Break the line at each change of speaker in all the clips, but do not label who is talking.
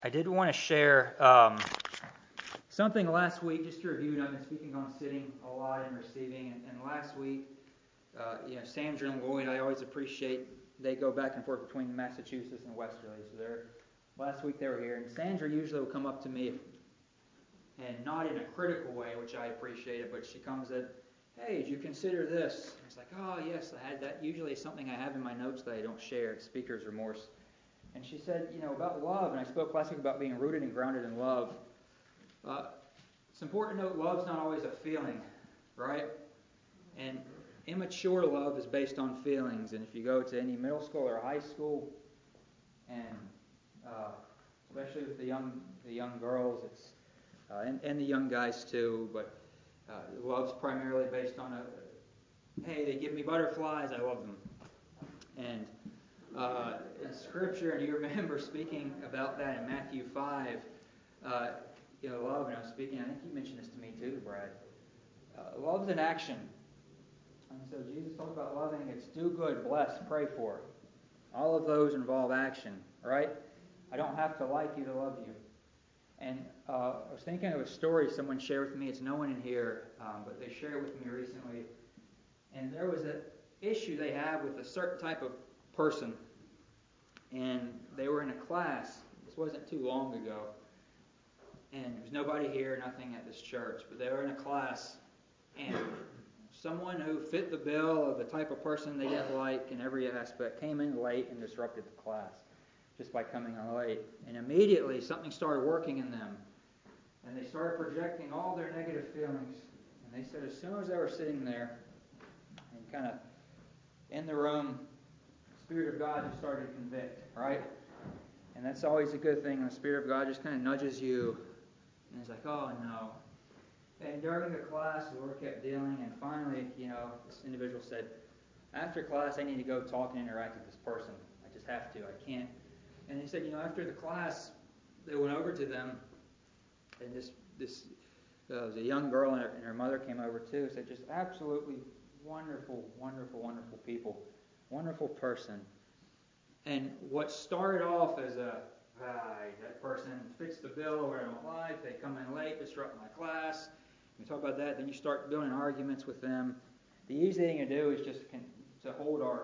I did want to share something last week, just to review. I've been speaking on sitting a lot and receiving, and last week, Sandra and Lloyd, I always appreciate, they go back and forth between Massachusetts and Westerly, so last week they were here, and Sandra usually will come up to me, and not in a critical way, which I appreciate, but she comes at, hey, did you consider this? And it's like, oh yes, I had that. Usually it's something I have in my notes that I don't share. It's speaker's remorse. And she said, about love, and I spoke last week about being rooted and grounded in love. It's important to note love's not always a feeling, right? And immature love is based on feelings. And if you go to any middle school or high school, and especially with the young girls, it's and the young guys too, but love's primarily based on hey, they give me butterflies, I love them. And in Scripture, and you remember speaking about that in Matthew 5, love, and I was speaking, I think you mentioned this to me too, Brad. Love's an action. And so Jesus talked about loving, it's do good, bless, pray for. All of those involve action, right? I don't have to like you to love you. And I was thinking of a story someone shared with me. It's no one in here, but they shared it with me recently. And there was an issue they have with a certain type of person. And they were in a class. This wasn't too long ago. And there was nobody here, nothing at this church. But they were in a class. And someone who fit the bill of the type of person they didn't like in every aspect came in late and disrupted the class just by coming in late. And immediately something started working in them. And they started projecting all their negative feelings. And they said as soon as they were sitting there and kind of in the room, the Spirit of God just started to convict, right? And that's always a good thing. The Spirit of God just kind of nudges you. And it's like, oh no. And during the class, the Lord kept dealing. And finally, this individual said, after class, I need to go talk and interact with this person. I just have to. I can't. And he said, after the class, they went over to them. And this was a young girl, and her mother came over too. Said, just absolutely wonderful, wonderful, wonderful people. Wonderful person. And what started off as that person fits the bill where I don't like, they come in late, disrupt my class. We talk about that, then you start building arguments with them. The easy thing to do is just to hold our,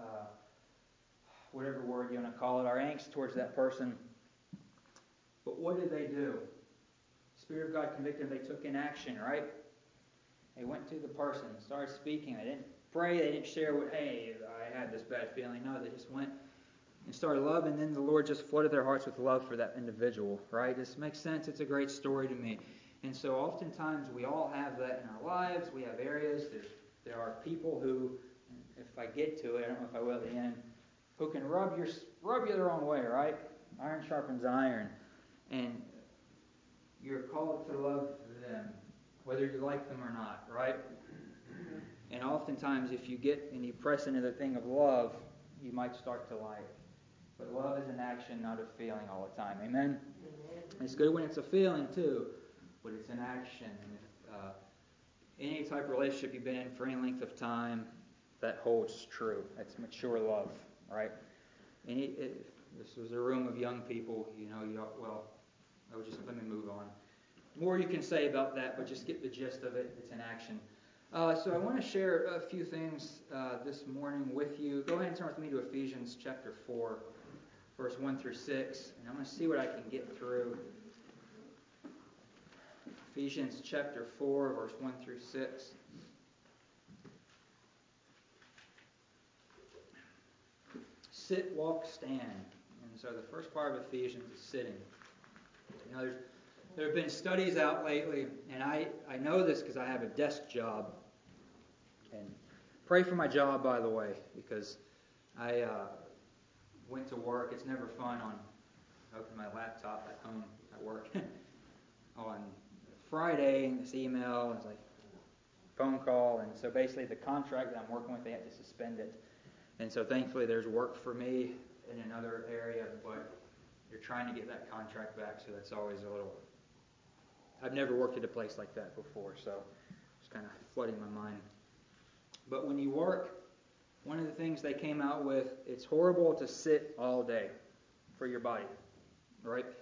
whatever word you want to call it, our angst towards that person. But what did they do? The Spirit of God convicted them. They took in action, right? They went to the person, started speaking. They didn't pray. They didn't share what, hey, I had this bad feeling. No, they just went and started loving. And then the Lord just flooded their hearts with love for that individual, right? This makes sense. It's a great story to me. And so oftentimes we all have that in our lives. We have areas. There are people who, if I get to it, I don't know if I will at the end, who can rub you the wrong way, right? Iron sharpens iron. And you're called to love them, whether you like them or not, right? And oftentimes if you get and you press into the thing of love, you might start to like. But love is an action, not a feeling all the time. Amen? It's good when it's a feeling too, but it's an action. Any type of relationship you've been in for any length of time, that holds true. That's mature love, right? This was a room of young people, let me move on. More you can say about that, but just get the gist of it. It's an action. So I want to share a few things this morning with you. Go ahead and turn with me to Ephesians chapter 4, verse 1 through 6. And I'm going to see what I can get through. Ephesians chapter 4, verse 1 through 6. Sit, walk, stand. And so the first part of Ephesians is sitting. There have been studies out lately, and I know this because I have a desk job. And pray for my job, by the way, because I went to work. It's never fun I open my laptop at home at work on Friday, and this email, it's like phone call, and so basically the contract that I'm working with, they had to suspend it. And so thankfully there's work for me in another area, but you're trying to get that contract back, so that's always a little... I've never worked at a place like that before, so it's kind of flooding my mind. But when you work, one of the things they came out with, it's horrible to sit all day for your body, right?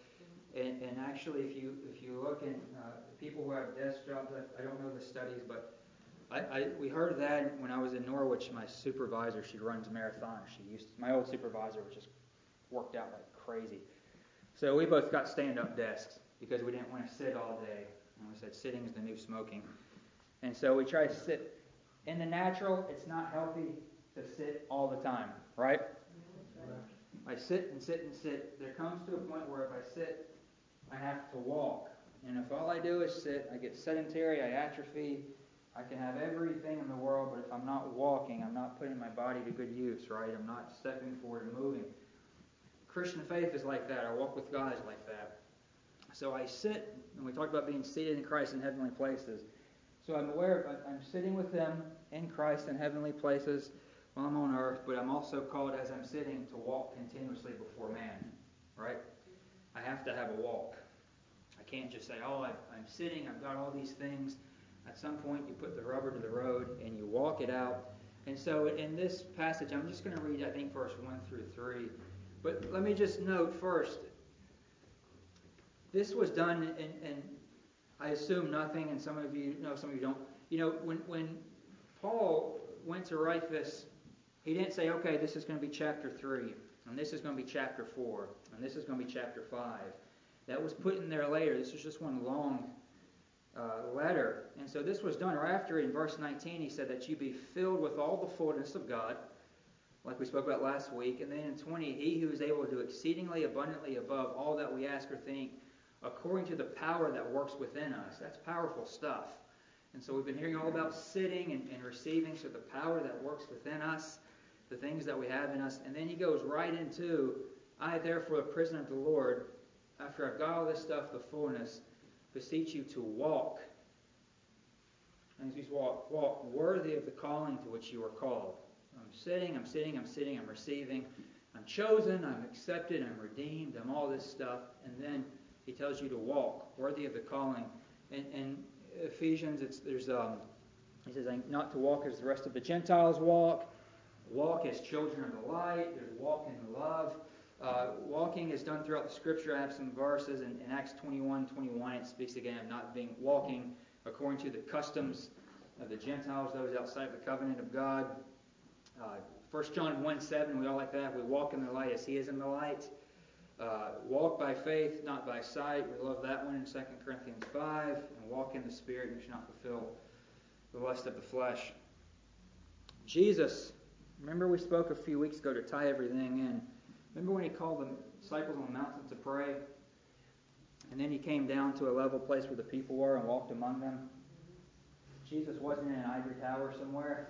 And actually, if you look in people who have desk jobs, I don't know the studies, but we heard that when I was in Norwich. My supervisor, she runs marathons. My old supervisor was just worked out like crazy. So we both got stand-up desks because we didn't want to sit all day. And we said sitting is the new smoking. And so we try to sit. In the natural, it's not healthy to sit all the time, right? I sit and sit and sit. There comes to a point where if I sit, I have to walk. And if all I do is sit, I get sedentary, I atrophy. I can have everything in the world, but if I'm not walking, I'm not putting my body to good use, right? I'm not stepping forward and moving. Christian faith is like that. Our walk with God is like that. So I sit, and we talked about being seated in Christ in heavenly places. So I'm aware I'm sitting with Him in Christ in heavenly places while I'm on earth, but I'm also called as I'm sitting to walk continuously before man, right? I have to have a walk. I can't just say, oh, I'm sitting, I've got all these things. At some point, you put the rubber to the road and you walk it out. And so in this passage, I'm just going to read, I think, verse 1 through 3. But let me just note first, this was done in I assume nothing, and some of you know, some of you don't. You know, when Paul went to write this, he didn't say, okay, this is going to be chapter 3, and this is going to be chapter 4, and this is going to be chapter 5. That was put in there later. This was just one long letter. And so this was done right after, in verse 19, he said that you be filled with all the fullness of God, like we spoke about last week. And then in 20, he who is able to do exceedingly abundantly above all that we ask or think, according to the power that works within us. That's powerful stuff. And so we've been hearing all about sitting and receiving, so the power that works within us, the things that we have in us. And then he goes right into, I therefore, a prisoner of the Lord, after I've got all this stuff, the fullness, beseech you to walk. And as you walk worthy of the calling to which you are called. I'm sitting, I'm sitting, I'm sitting, I'm receiving. I'm chosen, I'm accepted, I'm redeemed, I'm all this stuff. And then he tells you to walk worthy of the calling. In Ephesians, he says not to walk as the rest of the Gentiles walk. Walk as children of the light. There's walk in love. Walking is done throughout the Scripture. I have some verses in Acts 21:21. It speaks again of not being walking according to the customs of the Gentiles, those outside of the covenant of God. 1 John 1:7, we all like that. We walk in the light as He is in the light. Walk by faith, not by sight. We love that one in 2 Corinthians 5. And walk in the Spirit, and you should not fulfill the lust of the flesh. Jesus, remember we spoke a few weeks ago to tie everything in. Remember when He called the disciples on the mountain to pray? And then He came down to a level place where the people were and walked among them. Jesus wasn't in an ivory tower somewhere.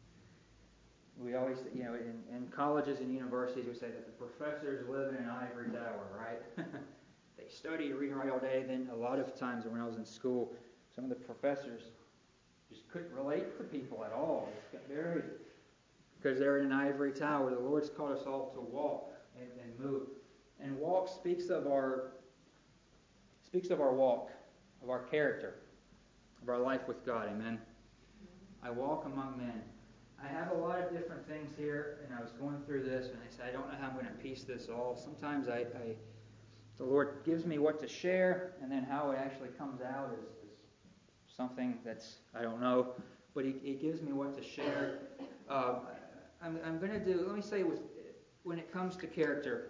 We always, in colleges and universities, we say that the professors live in an ivory tower, right? They study, read, and write all day. Then a lot of times when I was in school, some of the professors just couldn't relate to people at all. They just got buried because they're in an ivory tower. The Lord's called us all to walk and move. And walk speaks of our walk, of our character, of our life with God. Amen. I walk among men. I have a lot of different things here, and I was going through this, and I said, I don't know how I'm going to piece this all. Sometimes the Lord gives me what to share, and then how it actually comes out is something that's, I don't know, but He gives me what to share. I'm going to do, let me say, when it comes to character,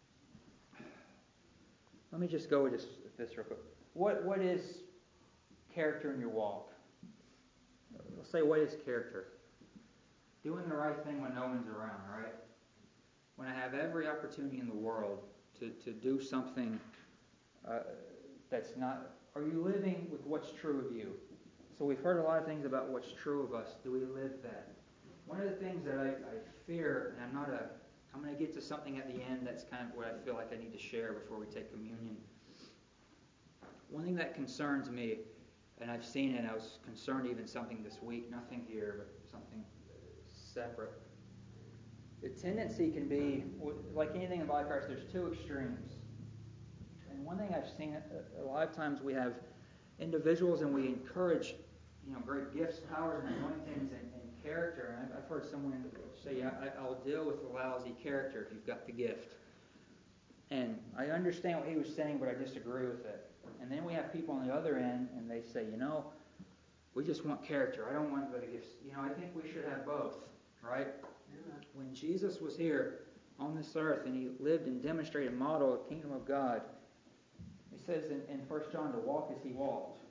let me just go with this real quick. What is character in your walk? Let's say, what is character? Doing the right thing when no one's around, right? When I have every opportunity in the world to do something that's not... Are you living with what's true of you? So we've heard a lot of things about what's true of us. Do we live that? One of the things that I fear, and I'm going to get to something at the end that's kind of what I feel like I need to share before we take communion. One thing that concerns me, and I've seen it, I was concerned even something this week, nothing here, but something separate. The tendency can be, like anything in the body of Christ, there's two extremes. And one thing I've seen, a lot of times we have individuals and we encourage, great gifts, powers, and anointings and character. And I've heard someone say, I'll deal with the lousy character if you've got the gift. And I understand what he was saying, but I disagree with it. And then we have people on the other end, and they say, we just want character. I don't want the gifts. I think we should have both, right? Amen. When Jesus was here on this earth and he lived and demonstrated and modeled the kingdom of God, it says in 1 John to walk as he walked.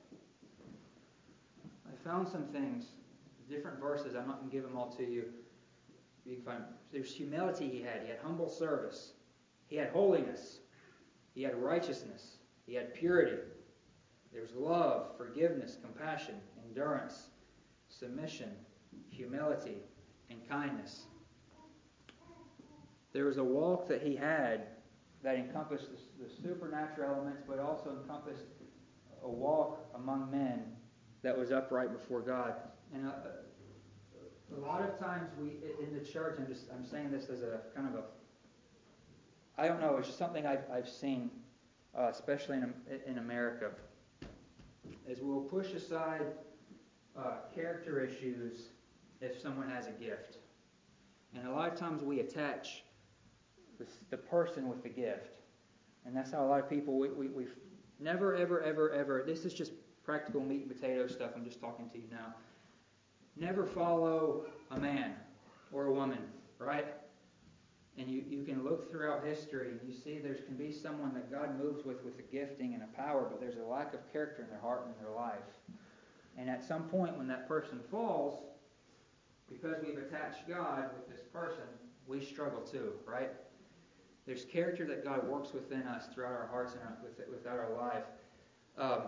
I found some things, different verses. I'm not going to give them all to you. You can find there's humility he had. He had humble service. He had holiness. He had righteousness. He had purity. There's love, forgiveness, compassion, endurance, submission, humility, and kindness. There was a walk that he had that encompassed the supernatural elements, but also encompassed a walk among men that was upright before God. And a lot of times we in the church, I'm saying this as a kind of a, I don't know, it's just something I've seen, especially in America, is we'll push aside character issues if someone has a gift. And a lot of times we attach the person with the gift. And that's how a lot of people, we've never, ever, this is just practical meat and potato stuff, I'm just talking to you now. Never follow a man or a woman, right? And you can look throughout history and you see there can be someone that God moves with a gifting and a power, but there's a lack of character in their heart and in their life. And at some point when that person falls, because we've attached God with this person, we struggle too, right? There's character that God works within us throughout our hearts and without our life.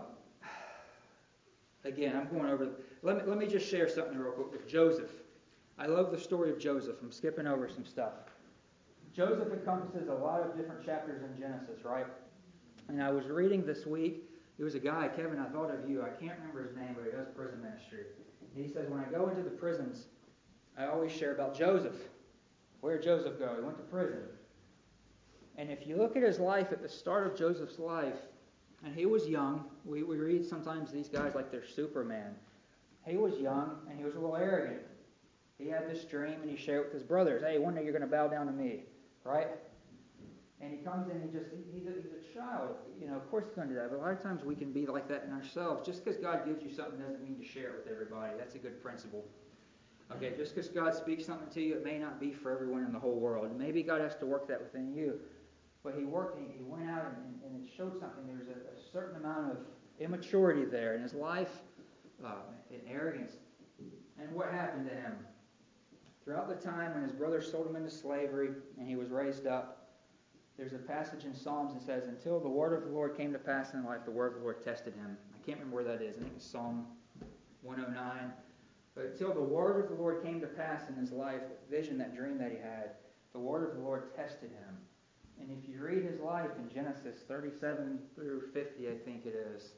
Again, I'm going over. Let me just share something real quick with Joseph. I love the story of Joseph. I'm skipping over some stuff. Joseph encompasses a lot of different chapters in Genesis, right? And I was reading this week. There was a guy, Kevin, I thought of you. I can't remember his name, but he does prison ministry. And he says, when I go into the prisons, I always share about Joseph. Where did Joseph go? He went to prison. And if you look at his life, at the start of Joseph's life, and he was young. We read sometimes these guys like they're Superman. He was young, and he was a little arrogant. He had this dream, and he shared it with his brothers. Hey, one day you're going to bow down to me, right? And he comes in, he's a child. Of course he's going to do that. But a lot of times we can be like that in ourselves. Just because God gives you something doesn't mean to share it with everybody. That's a good principle. Okay, just because God speaks something to you, it may not be for everyone in the whole world. Maybe God has to work that within you. But he worked, and he went out, and it showed something. There was a certain amount of immaturity there in his life, and arrogance. And what happened to him? Throughout the time when his brothers sold him into slavery, and he was raised up, there's a passage in Psalms that says, until the word of the Lord came to pass in life, the word of the Lord tested him. I can't remember where that is. I think it's Psalm 109. But until the word of the Lord came to pass in his life, that vision, that dream that he had, the word of the Lord tested him. And if you read his life in Genesis 37 through 50, I think it is,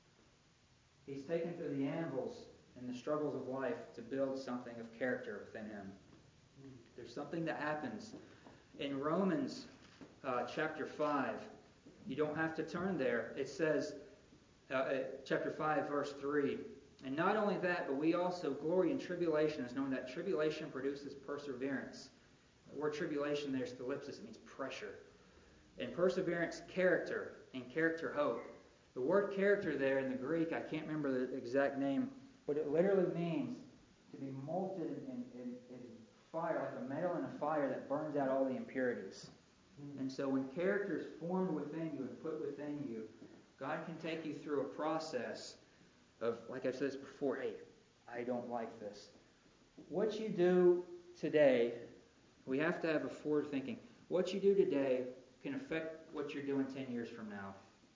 he's taken through the anvils and the struggles of life to build something of character within him. There's something that happens. In Romans chapter 5, you don't have to turn there. It says, chapter 5, verse 3, and not only that, but we also glory in tribulations, knowing that tribulation produces perseverance. The word tribulation there is thalipsis. It means pressure. And perseverance, character, and character, hope. The word character there in the Greek, I can't remember the exact name, but it literally means to be molten in fire, like a metal in a fire that burns out all the impurities. And so when character is formed within you and put within you, God can take you through a process of, like I've said this before, hey, I don't like this. What you do today, we have to have a forward thinking. What you do today can affect what you're doing 10 years from now.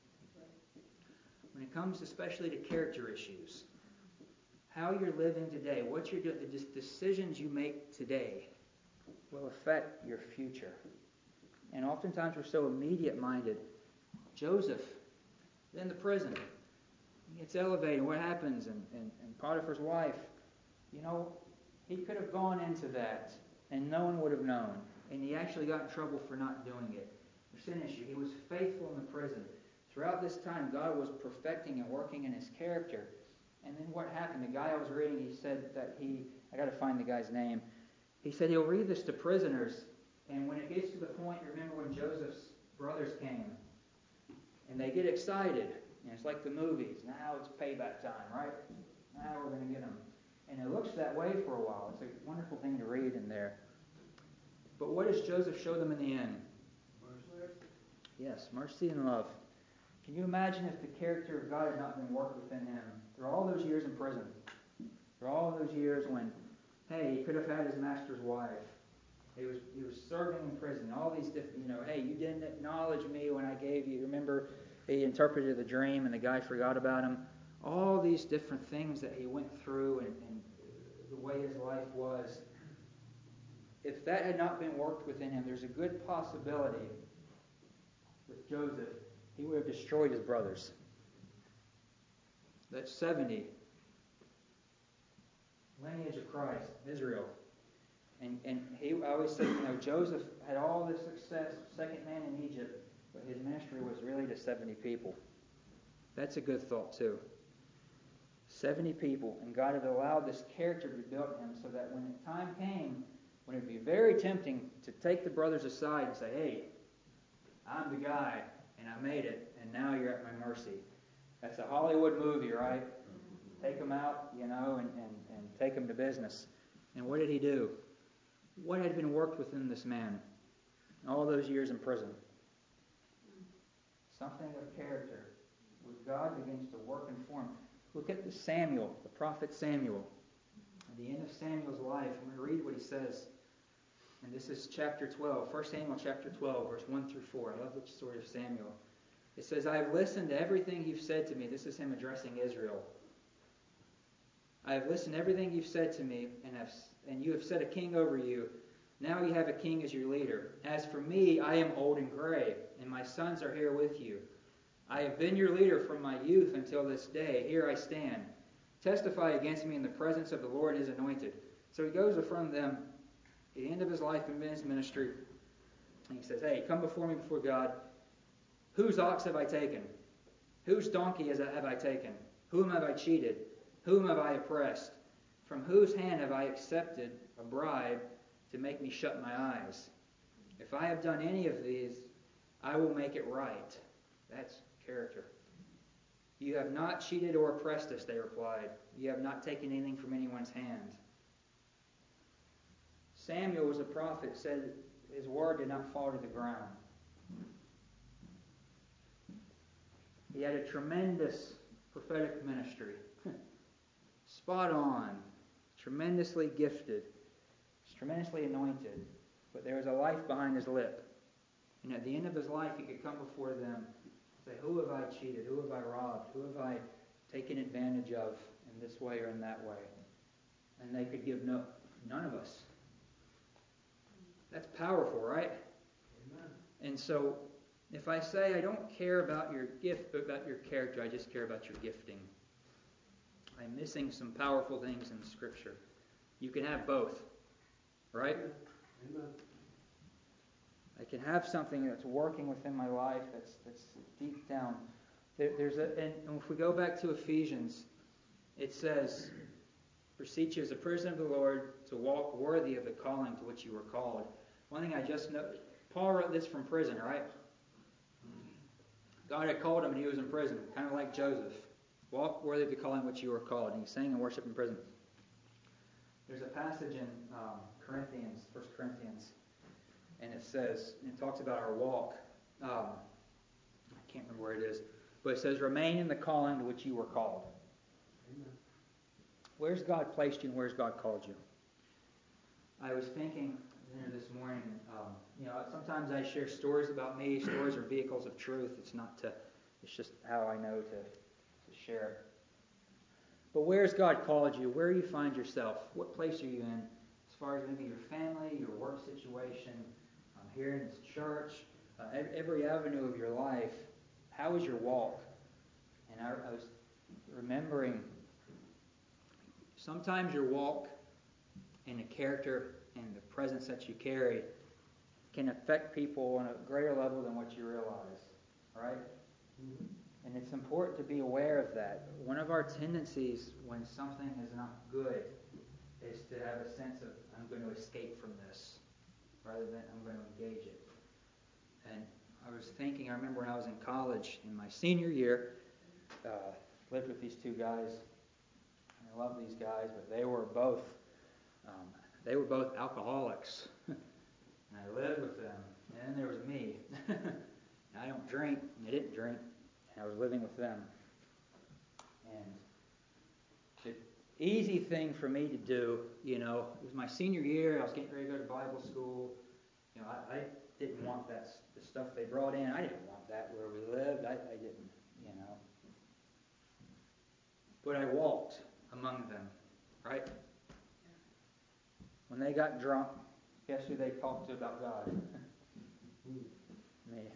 When it comes especially to character issues, how you're living today, what you're doing, the decisions you make today will affect your future. And oftentimes we're so immediate-minded. Joseph, in the prison, he gets elevated. What happens? And Potiphar's wife, he could have gone into that and no one would have known. And he actually got in trouble for not doing it. The sin issue. He was faithful in the prison. Throughout this time, God was perfecting and working in his character. And then what happened? The guy I was reading, he said that I got to find the guy's name. He said he'll read this to prisoners. And when it gets to the point, remember when Joseph's brothers came, and they get excited. And it's like the movies. Now it's payback time, right? Now we're going to get them. And it looks that way for a while. It's a wonderful thing to read in there. But what does Joseph show them in the end? Mercy. Yes, mercy and love. Can you imagine if the character of God had not been worked within him through all those years in prison? Through all those years when, hey, he could have had his master's wife. He was serving in prison. All these different, hey, you didn't acknowledge me when I gave you. Remember, he interpreted the dream and the guy forgot about him. All these different things that he went through and the way his life was. If that had not been worked within him, there's a good possibility with Joseph, he would have destroyed his brothers. That's 70. Lineage of Christ, Israel. And I always say, Joseph had all this success, second man in Egypt, but his ministry was really to 70 people. That's a good thought too. 70 people, and God had allowed this character to be built in him so that when the time came, when it would be very tempting to take the brothers aside and say, hey, I'm the guy, and I made it, and now you're at my mercy. That's a Hollywood movie, right? Take them out, and take them to business. And what did he do? What had been worked within this man all those years in prison? Something of character. With God begins to work and form. Look at Samuel, the prophet Samuel. At the end of Samuel's life, I'm going to read what he says. And this is chapter 12, 1 Samuel chapter 12, verse 1 through 4. I love the story of Samuel. It says, I have listened to everything you've said to me. This is him addressing Israel. I have listened to everything you've said to me, and you have set a king over you. Now you have a king as your leader. As for me, I am old and gray, and my sons are here with you. I have been your leader from my youth until this day. Here I stand. Testify against me in the presence of the Lord his anointed. So he goes from them at the end of his life in his ministry, and he says, hey, come before me before God. Whose ox have I taken? Whose donkey have I taken? Whom have I cheated? Whom have I oppressed? From whose hand have I accepted a bribe to make me shut my eyes? If I have done any of these, I will make it right. That's character. You have not cheated or oppressed us, they replied. You have not taken anything from anyone's hand. Samuel was a prophet, said his word did not fall to the ground. He had a tremendous prophetic ministry. Spot on. Tremendously gifted. Tremendously anointed. But there was a life behind his lip. And at the end of his life, he could come before them and say, who have I cheated? Who have I robbed? Who have I taken advantage of in this way or in that way? And they could give none of us. That's powerful, right? Amen. And so, if I say I don't care about your gift, but about your character, I just care about your gifting, I'm missing some powerful things in Scripture. You can have both, right? Amen. I can have something that's working within my life that's deep down. And if we go back to Ephesians, it says, beseech you as a prisoner of the Lord to walk worthy of the calling to which you were called. One thing I just know, Paul wrote this from prison, right? God had called him and he was in prison, kind of like Joseph. Walk worthy of the calling which you were called. And he sang and worshiped in prison. There's a passage in Corinthians, 1 Corinthians, and it talks about our walk. I can't remember where it is, but it says, remain in the calling to which you were called. Amen. Where's God placed you and where's God called you? I was thinking this morning, sometimes I share stories about me. Stories are vehicles of truth. It's just how I know to share it. But where's God called you? Where do you find yourself? What place are you in? As far as maybe your family, your work situation, here in this church, every avenue of your life. How is your walk? And I was remembering, sometimes your walk and the character and the presence that you carry can affect people on a greater level than what you realize, right? Mm-hmm. And it's important to be aware of that. One of our tendencies when something is not good is to have a sense of, I'm going to escape from this, rather than I'm going to engage it. And I was thinking, I remember when I was in college, in my senior year, lived with these two guys. And I love these guys, but they were both alcoholics. And I lived with them. And then there was me. I don't drink, and they didn't drink, and I was living with them. And the easy thing for me to do, it was my senior year. I was getting ready to go to Bible school. I didn't want the stuff they brought in. I didn't want that where we lived. I didn't, But I walked among them, right? When they got drunk, guess who they talked to about God? Me.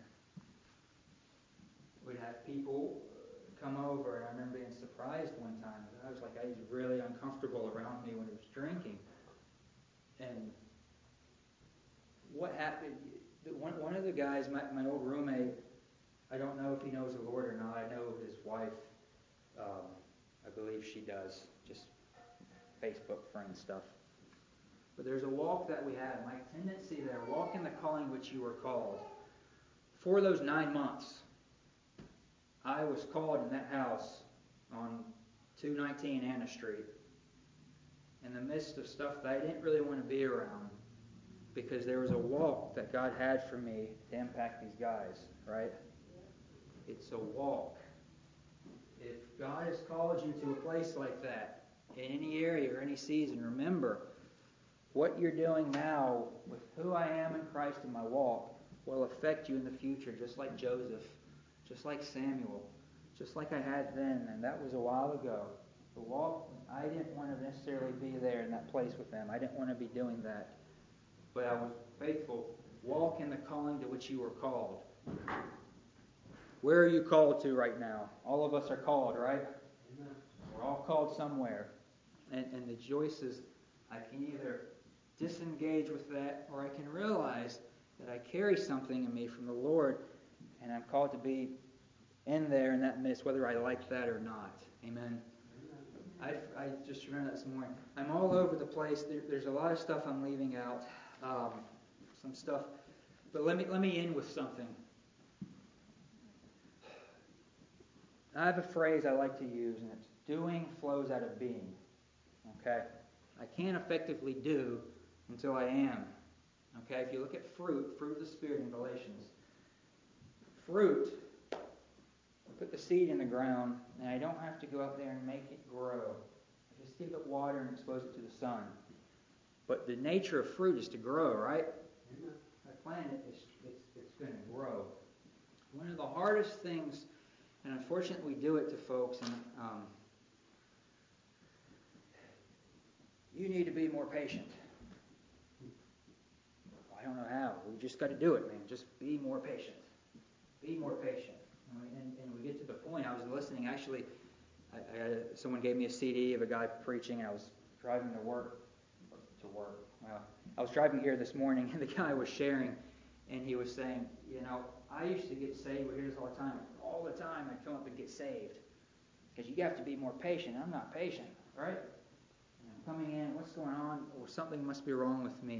We'd have people come over, and I remember being surprised one time. I was really uncomfortable around me when he was drinking. And what happened? One of the guys, my old roommate, I don't know if he knows the Lord or not. I know his wife, I believe she does, just Facebook friend stuff. But there's a walk that we have. My tendency there, walk in the calling which you were called. For those 9 months, I was called in that house on 219 Anna Street in the midst of stuff that I didn't really want to be around, because there was a walk that God had for me to impact these guys, right? It's a walk. If God has called you to a place like that, in any area or any season, remember, what you're doing now with who I am in Christ in my walk will affect you in the future, just like Joseph, just like Samuel, just like I had then, and that was a while ago. The walk, I didn't want to necessarily be there in that place with them. I didn't want to be doing that. But I was faithful. Walk in the calling to which you were called. Where are you called to right now? All of us are called, right? Amen. We're all called somewhere. And the choice is, I can either disengage with that, or I can realize that I carry something in me from the Lord, and I'm called to be in there in that midst, whether I like that or not. Amen. I just remember that this morning. I'm all over the place. There's a lot of stuff I'm leaving out. Some stuff. But let me end with something. I have a phrase I like to use, and it's doing flows out of being. Okay? I can't effectively do until I am. Okay? If you look at fruit of the Spirit in Galatians, fruit, I put the seed in the ground, and I don't have to go out there and make it grow. I just give it water and expose it to the sun. But the nature of fruit is to grow, right? If I plant it, it's going to grow. One of the hardest things, and unfortunately we do it to folks, and you need to be more patient. I don't know how. We just got to do it, man. Just be more patient. Be more patient. And we get to the point. I was listening. Actually, someone gave me a CD of a guy preaching, and I was driving to work. Well, I was driving here this morning, and the guy was sharing, and he was saying, I used to get saved. We hear this all the time. All the time I'd come up and get saved. Because you have to be more patient. I'm not patient, right? And I'm coming in, what's going on? Or something must be wrong with me.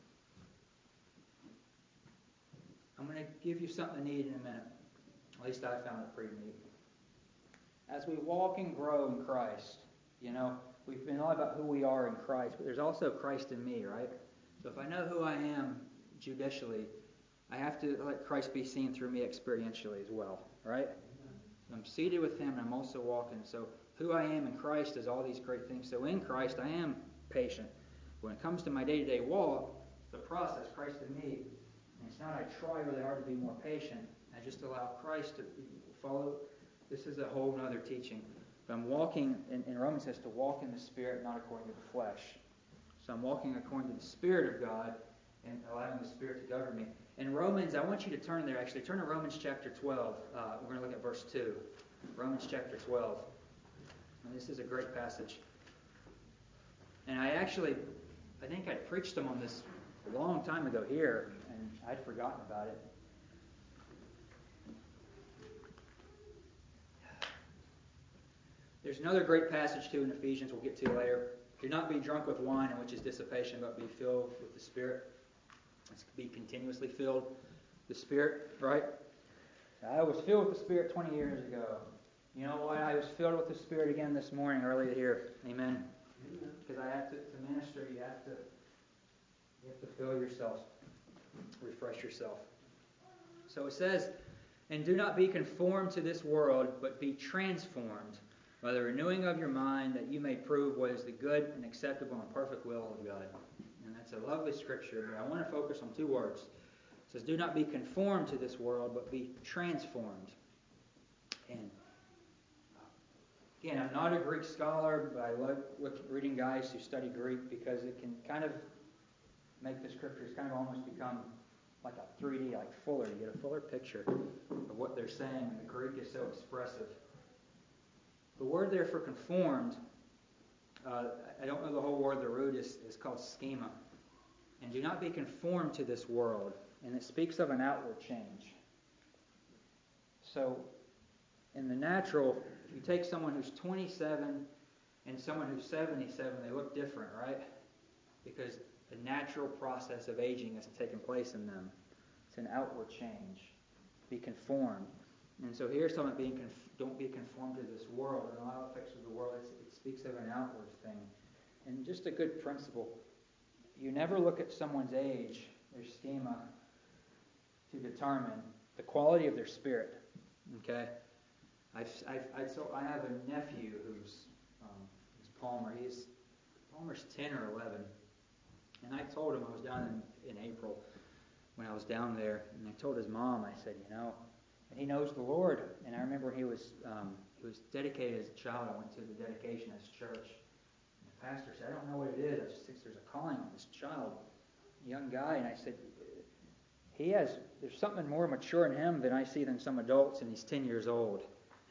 I'm going to give you something to need in a minute. At least I found it pretty neat. As we walk and grow in Christ, we've been all about who we are in Christ, but there's also Christ in me, right? So if I know who I am judicially, I have to let Christ be seen through me experientially as well, right? So I'm seated with Him, and I'm also walking. So who I am in Christ is all these great things. So in Christ, I am patient. When it comes to my day-to-day walk, the process, Christ in me, and it's not I try really hard to be more patient. I just allow Christ to follow. This is a whole other teaching. But I'm walking, in Romans says to walk in the Spirit, not according to the flesh. So I'm walking according to the Spirit of God and allowing the Spirit to govern me. In Romans, I want you to turn there, actually. Turn to Romans chapter 12. We're going to look at verse 2. Romans chapter 12. And this is a great passage. And I think I preached them on this a long time ago here, and I'd forgotten about it. There's another great passage too in Ephesians we'll get to later. Do not be drunk with wine, in which is dissipation, but be filled with the Spirit. Let's be continuously filled. The Spirit, right? I was filled with the Spirit 20 years ago. You know what? I was filled with the Spirit again this morning, early here. Amen. Because I have to minister. You have to fill yourself, refresh yourself. So it says, and do not be conformed to this world, but be transformed by the renewing of your mind, that you may prove what is the good and acceptable and perfect will of God. And that's a lovely scripture, but I want to focus on two words. It says, do not be conformed to this world, but be transformed. And again, I'm not a Greek scholar, but I love reading guys who study Greek because it can kind of make the scriptures kind of almost become like a 3D, like fuller. You get a fuller picture of what they're saying, and the Greek is so expressive. The word there for conformed, I don't know the whole word, the root is called schema. And do not be conformed to this world. And it speaks of an outward change. So, in the natural, if you take someone who's 27 and someone who's 77, they look different, right? Because the natural process of aging has taken place in them. It's an outward change. Be conformed. And so here's something don't be conformed to this world. And a lot of effects of the world, it speaks of an outward thing. And just a good principle. You never look at someone's age, their schema, to determine the quality of their spirit. Okay? I have a nephew who's Palmer. Palmer's 10 or 11. And I told him, I was down in April when I was down there, and I told his mom, I said, and he knows the Lord. And I remember he was dedicated as a child. I went to the dedication at his church. And the pastor said, I don't know what it is. I just think there's a calling on this child, young guy. And I said, there's something more mature in him than I see than some adults, and he's 10 years old.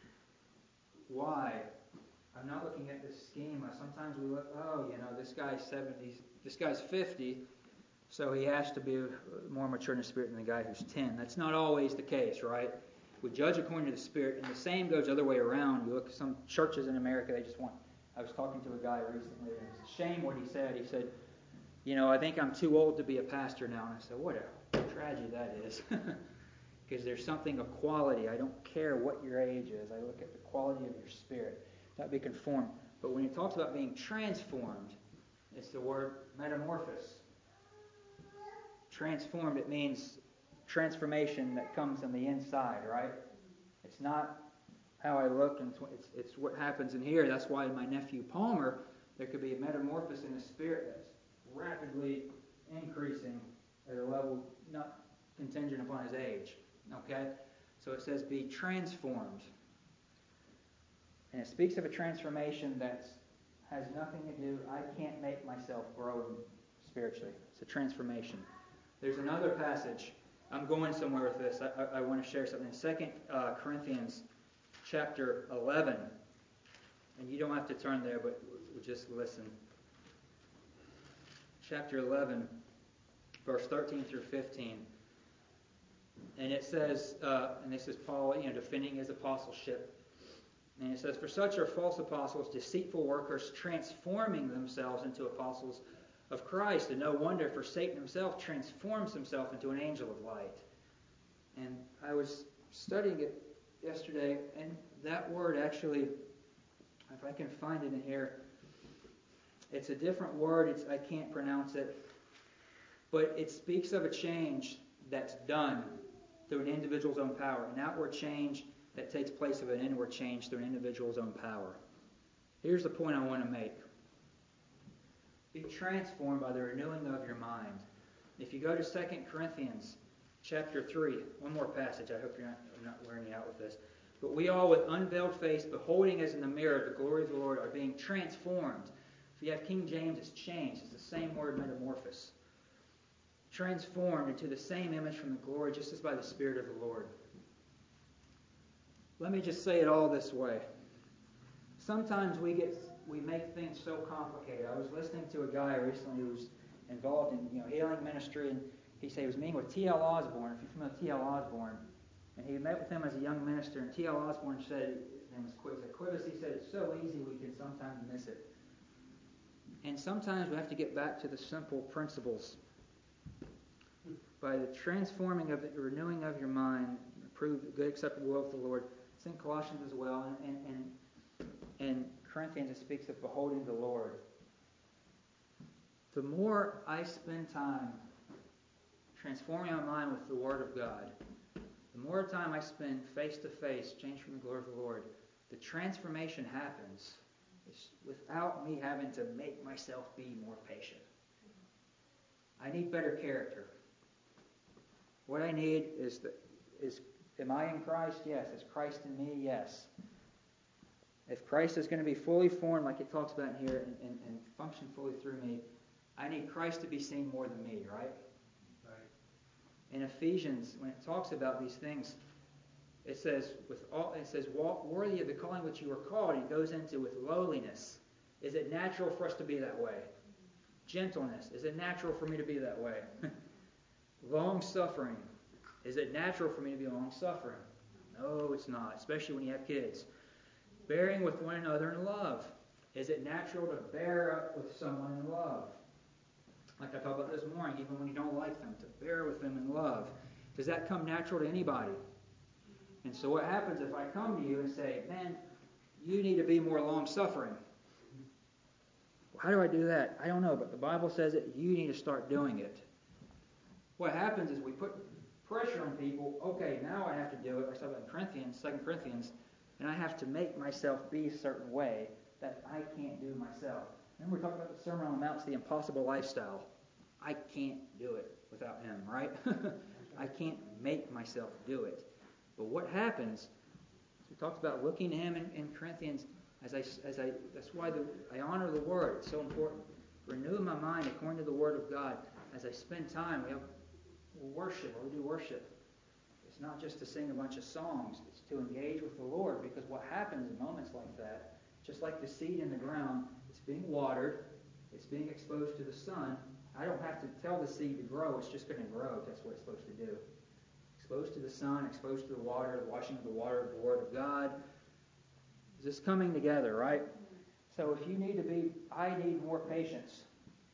Why? I'm not looking at this schema. Sometimes we look, this guy's 70, this guy's 50, so he has to be more mature in the spirit than the guy who's 10. That's not always the case, right? We judge according to the Spirit, and the same goes the other way around. You look at some churches in America, I was talking to a guy recently, and it's a shame what he said. He said, I think I'm too old to be a pastor now. And I said, what a tragedy that is. Because there's something of quality. I don't care what your age is. I look at the quality of your spirit. Not be conformed. But when he talks about being transformed, it's the word metamorphosis. Transformed, it means transformation that comes on the inside, right? It's not how I look, and it's what happens in here. That's why in my nephew Palmer, there could be a metamorphosis in the spirit that's rapidly increasing at a level not contingent upon his age. Okay? So it says be transformed. And it speaks of a transformation that has nothing to do, I can't make myself grow spiritually. It's a transformation. There's another passage. I'm going somewhere with this. I want to share something. 2 Corinthians chapter 11. And you don't have to turn there, but just listen. Chapter 11, verse 13 through 15. And it says, and this is Paul, defending his apostleship. And it says, for such are false apostles, deceitful workers, transforming themselves into apostles of Christ. And no wonder, for Satan himself transforms himself into an angel of light. And I was studying it yesterday, and that word actually, if I can find it in here, it's a different word. I can't pronounce it. But it speaks of a change that's done through an individual's own power. An outward change that takes place of an inward change through an individual's own power. Here's the point I want to make. Be transformed by the renewing of your mind. If you go to 2 Corinthians chapter 3, one more passage. I hope I'm not wearing you out with this. But we all with unveiled face, beholding as in the mirror the glory of the Lord, are being transformed. If you have King James, it's changed. It's the same word, metamorphosis. Transformed into the same image from the glory, just as by the Spirit of the Lord. Let me just say it all this way. Sometimes we make things so complicated. I was listening to a guy recently who was involved in healing ministry, and he said he was meeting with T.L. Osborne. If you're familiar with T.L. Osborne, and he met with him as a young minister, and T.L. Osborne said, his name was Quivus, he said, it's so easy we can sometimes miss it. And sometimes we have to get back to the simple principles. by the transforming of the renewing of your mind, prove the good, acceptable will of the Lord. It's in Colossians as well, and Corinthians it speaks of beholding the Lord. The more I spend time transforming my mind with the Word of God, the more time I spend face to face, changed from the glory of the Lord, the transformation happens without me having to make myself be more patient. I need better character. What I need is am I in Christ? Yes. Is Christ in me? Yes. If Christ is going to be fully formed, like it talks about here, and function fully through me, I need Christ to be seen more than me, right? In Ephesians, when it talks about these things, it says, walk worthy of the calling which you were called, and it goes into with lowliness. Is it natural for us to be that way? Gentleness. Is it natural for me to be that way? Long-suffering. Is it natural for me to be long-suffering? No, it's not, especially when you have kids. Bearing with one another in love. Is it natural to bear up with someone in love? Like I talked about this morning, even when you don't like them, to bear with them in love. Does that come natural to anybody? And so what happens if I come to you and say, man, you need to be more long-suffering? Well, how do I do that? I don't know, but the Bible says that you need to start doing it. What happens is we put pressure on people. Okay, now I have to do it. I saw that in Corinthians, 2 Corinthians, and I have to make myself be a certain way that I can't do myself. Remember we talked about the Sermon on the Mount, it's the impossible lifestyle. I can't do it without Him, right? I can't make myself do it. But what happens, we talked about looking to Him in Corinthians, that's why I honor the Word. It's so important. Renew my mind according to the Word of God. As I spend time, we do worship. It's not just to sing a bunch of songs. It's to engage with the Lord, because what happens in moments like that, just like the seed in the ground, it's being watered, it's being exposed to the sun. I don't have to tell the seed to grow. It's just going to grow. That's what it's supposed to do. Exposed to the sun, exposed to the water, the washing of the water of the Word of God. Is this coming together, right? So if you need to be, I need more patience.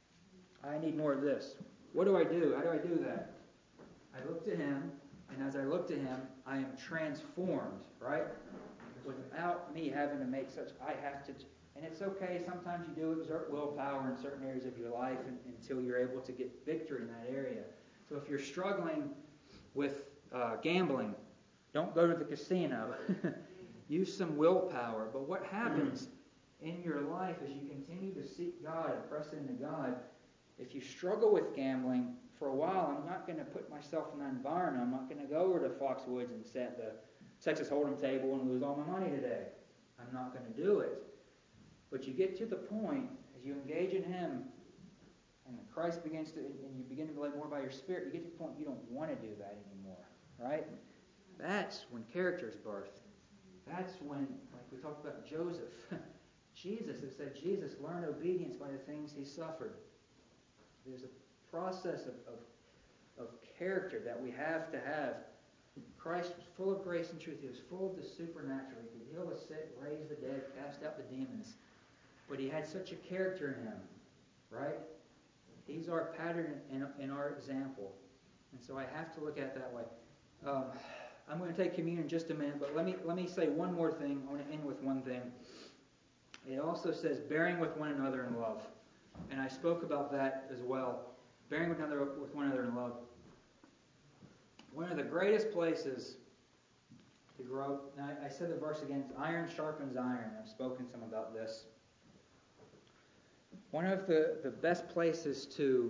I need more of this. What do I do? How do I do that? I look to Him, and as I look to Him, I am transformed, right? Without me having to make such, I have to, and it's okay, sometimes you do exert willpower in certain areas of your life until you're able to get victory in that area. So if you're struggling with gambling, don't go to the casino. Use some willpower. But what happens in your life as you continue to seek God and press into God, if you struggle with gambling, for a while, I'm not going to put myself in that environment. I'm not going to go over to Foxwoods and set the Texas Hold'em table and lose all my money today. I'm not going to do it. But you get to the point, as you engage in Him, and Christ begins to, and you begin to be led more by your Spirit, you get to the point you don't want to do that anymore, right? That's when character is birthed. That's when, like we talked about Joseph, Jesus, it said Jesus learned obedience by the things He suffered. There's a process of character that we have to have. Christ was full of grace and truth. He was full of the supernatural. He could heal the sick, raise the dead, cast out the demons. But He had such a character in Him, right? He's our pattern and our example. And so I have to look at it that way. I'm going to take communion in just a minute, but let me say one more thing. I want to end with one thing. It also says bearing with one another in love. And I spoke about that as well. Bearing with one another in love. One of the greatest places to grow, now I said the verse again, iron sharpens iron. I've spoken some about this. One of the best places to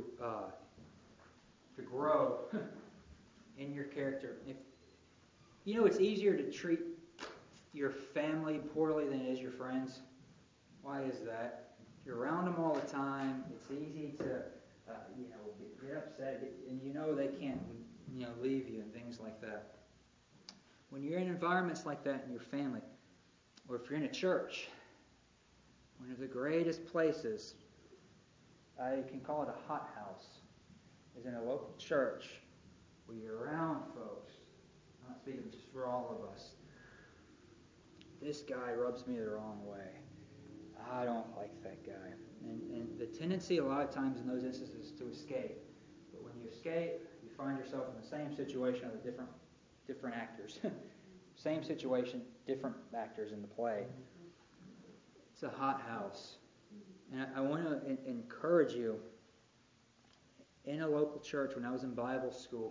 grow in your character. It's easier to treat your family poorly than it is your friends. Why is that? If you're around them all the time, it's easy to get upset, and they can't leave you and things like that. When you're in environments like that in your family, or if you're in a church, one of the greatest places, I can call it a hothouse, is in a local church where you're around folks. I'm not speaking just for all of us. This guy rubs me the wrong way. I don't like that guy. And the tendency a lot of times in those instances is to escape. But when you escape, you find yourself in the same situation with different actors. Same situation, different actors in the play. It's a hot house. And I want to encourage you, in a local church, when I was in Bible school,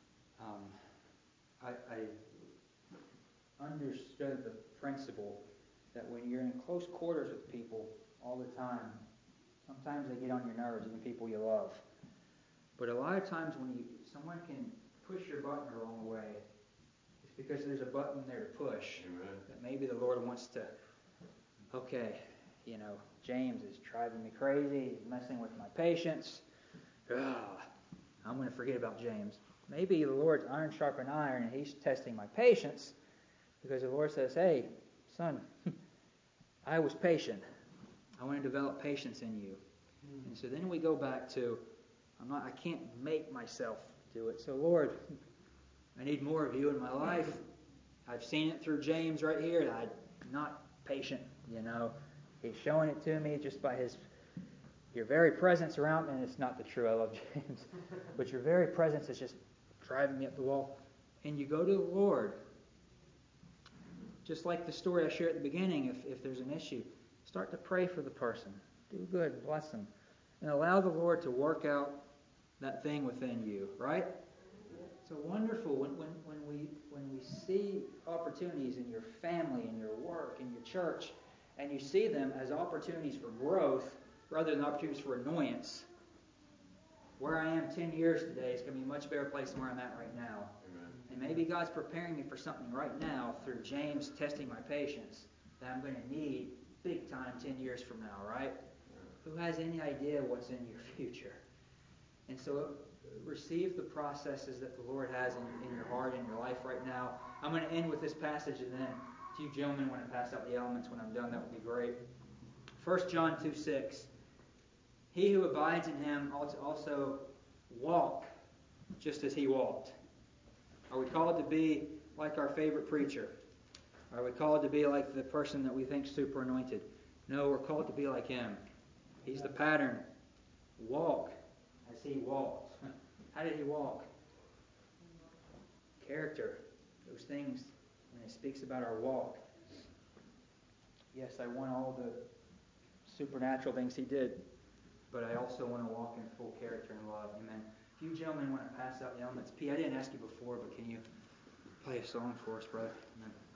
I understood the principle that when you're in close quarters with people all the time, sometimes they get on your nerves, even people you love. But a lot of times when someone can push your button the wrong way, it's because there's a button there to push.
Amen.
That maybe the Lord wants to, okay, James is driving me crazy, he's messing with my patience. I'm going to forget about James. Maybe the Lord's iron sharpen iron, and he's testing my patience, because the Lord says, hey, son, I was patient. I want to develop patience in you. And so then we go back to, I can't make myself do it. So Lord, I need more of you in my life. I've seen it through James right here. I'm not patient, He's showing it to me just by your very presence around me. And it's not the true, I love James. But your very presence is just driving me up the wall. And you go to the Lord. Just like the story I shared at the beginning, if there's an issue, start to pray for the person. Do good, bless them. And allow the Lord to work out that thing within you, right? So wonderful when we see opportunities in your family, in your work, in your church, and you see them as opportunities for growth rather than opportunities for annoyance. Where I am 10 years today is going to be a much better place than where I'm at right now.
Amen.
And maybe God's preparing me for something right now through James testing my patience that I'm going to need big time 10 years from now, right? Who has any idea what's in your future? And so receive the processes that the Lord has in your heart, in your life right now. I'm going to end with this passage, and then if you gentlemen want to pass out the elements when I'm done, that would be great. 1 John 2:6. He who abides in him ought to also walk just as he walked. Are we called to be like our favorite preacher? Are we called to be like the person that we think is super anointed? No, we're called to be like him. He's the pattern. Walk as he walked. How did he walk? Character. Those things, when it speaks about our walk. Yes, I want all the supernatural things he did, but I also want to walk in full character and love. Amen. If you gentlemen want to pass out the elements. P, I didn't ask you before, but can you play a song for us, brother? Amen.